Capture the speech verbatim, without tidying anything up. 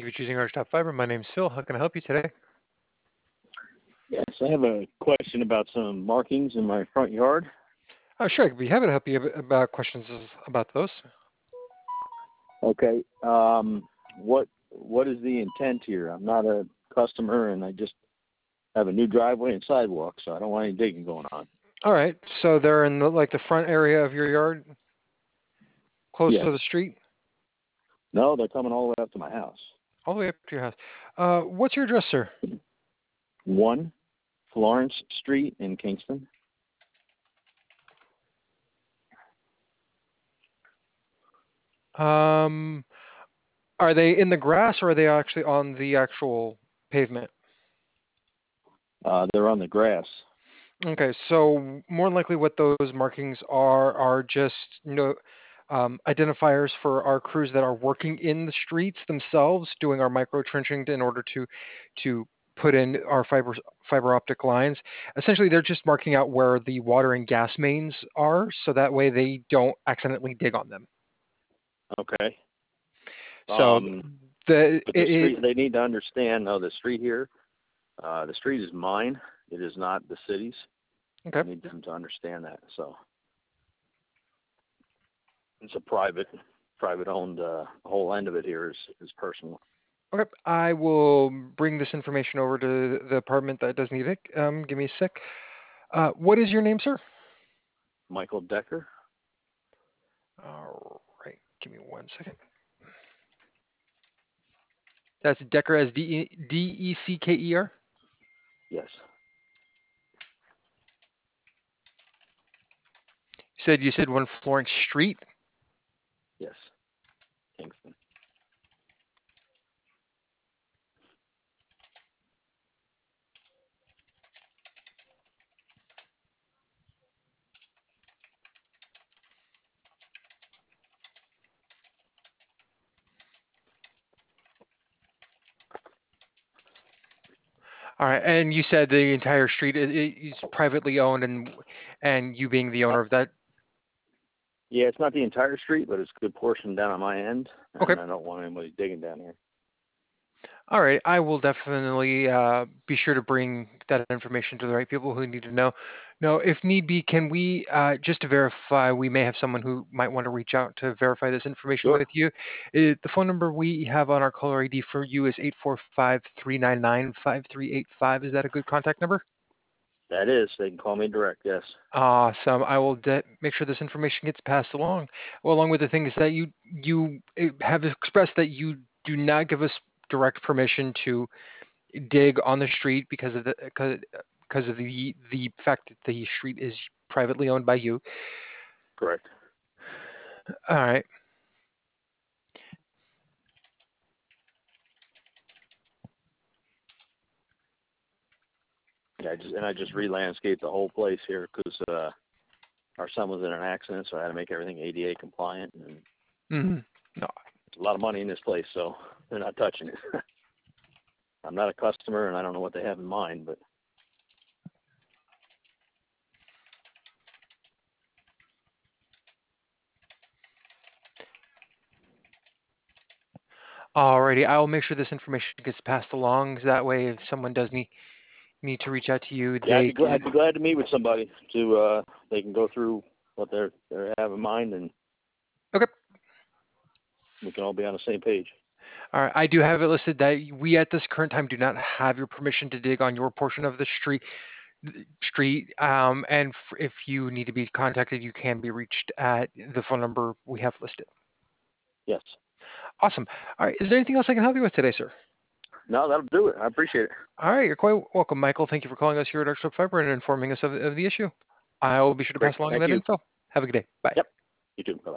you for choosing Archtop Fiber. My name's Phil. How can I help you today? Yes, I have a question about some markings in my front yard. Oh, sure. I'd be happy to help you ab- about questions about those. Okay, um, what what is the intent here? I'm not a customer, and I just have a new driveway and sidewalk, so I don't want any digging going on. All right. So they're in the, like the front area of your yard, close Yes. to the street, No, they're coming all the way up to my house. all the way up to your house. Uh, what's your address, sir? One Florence Street in Kingston. Um, are they in the grass or are they actually on the actual pavement? Uh, they're on the grass. Okay, so more than likely what those markings are are just you know um, identifiers for our crews that are working in the streets themselves, doing our micro trenching in order to to put in our fiber fiber optic lines. Essentially, they're just marking out where the water and gas mains are, so that way they don't accidentally dig on them. Okay. So Um, the but the it, street, they need to understand, though, the street here, uh, the street is mine. It is not the city's. okay. I need them to understand that. So it's a private, private owned. Uh, the whole end of it here is is personal. Okay, I will bring this information over to the department that does need it. Um, give me a sec. Uh, what is your name, sir? Michael Decker. All right, give me one second. That's Decker as D E D E C K E R. Yes. You said you said one Florence Street. Yes. Kingston. All right, and you said the entire street is, is privately owned, and and you being the Uh, owner of that. yeah, it's not the entire street, but it's a good portion down on my end, Okay. and I don't want anybody digging down here. All right, I will definitely uh, be sure to bring that information to the right people who need to know. No, if need be, can we uh, just to verify? We may have someone who might want to reach out to verify this information Sure. with you. Uh, the phone number we have on our caller I D for you is eight four five, three nine nine, five three eight five. Is that a good contact number? That is. They can call me direct. Yes. Awesome. I will de- make sure this information gets passed along. Well, along with the things that you you uh, have expressed that you do not give us direct permission to dig on the street because of the because because of the the fact that the street is privately owned by you. Correct. All right. Yeah. I just and I just re-landscaped the whole place here because uh, our son was in an accident, so I had to make everything A D A compliant. And Mm-hmm. No. there's a lot of money in this place, so they're not touching it. I'm not a customer, and I don't know what they have in mind, but Alrighty. I will make sure this information gets passed along. So that way, if someone does need need to reach out to you, yeah, I'd they be glad. can. I'd be glad to meet with somebody to uh, they can go through what they're they have in mind, and Okay. we can all be on the same page. All right. I do have it listed that we at this current time do not have your permission to dig on your portion of the street. Street. Um, and f- if you need to be contacted, you can be reached at the phone number we have listed. Yes. Awesome. All right. Is there anything else I can help you with today, sir? No, that'll do it. I appreciate it. All right. You're quite welcome, Michael. Thank you for calling us here at Extra Fiber and informing us of, of the issue. I will be sure to pass Great. along Thank that you. info. Have a good day. Bye. Yep. You too. Bye.